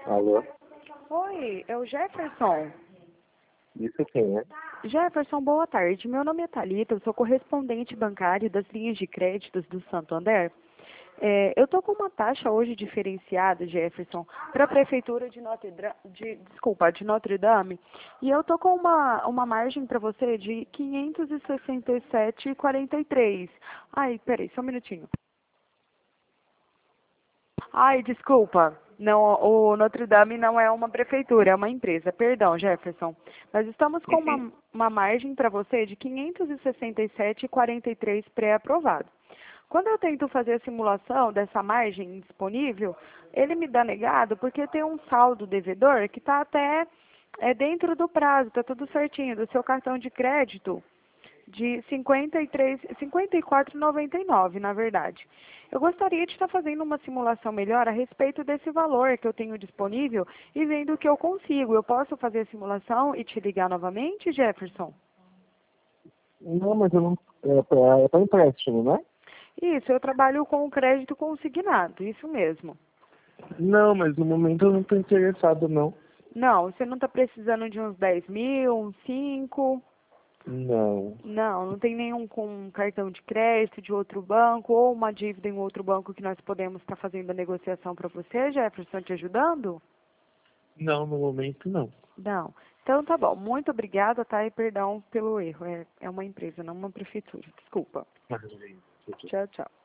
Alô? Oi, é o Jefferson. Isso quem é? Jefferson, boa tarde. Meu nome é Thalita, eu sou correspondente bancário das linhas de créditos do Santander. Eu estou com uma taxa hoje diferenciada, Jefferson, para a Prefeitura de de Notre Dame, e eu estou com uma margem para você de 567,43. Ai, peraí, só um minutinho. Ai, desculpa. Não, o Notre Dame não é uma prefeitura, é uma empresa. Perdão, Jefferson. Nós estamos com uma margem para você de 567,43 pré-aprovado. Quando eu tento fazer a simulação dessa margem disponível, ele me dá negado porque tem um saldo devedor que está até dentro do prazo, está tudo certinho, do seu cartão de crédito de 54,99, na verdade. Eu gostaria de estar fazendo uma simulação melhor a respeito desse valor que eu tenho disponível e vendo o que eu consigo. Eu posso fazer a simulação e te ligar novamente, Jefferson? Não, mas eu não. É para empréstimo, né? Isso, eu trabalho com crédito consignado, isso mesmo. Não, mas no momento eu não estou interessado, não. Não, você não está precisando de uns 10 mil, uns 5? Não. Não tem nenhum com cartão de crédito de outro banco ou uma dívida em outro banco que nós podemos estar fazendo a negociação para você, Jefferson, te ajudando? Não, no momento não. Não. Então tá bom. Muito obrigada, tá? E perdão pelo erro. É uma empresa, não uma prefeitura. Desculpa. Mas, Tchau, tchau.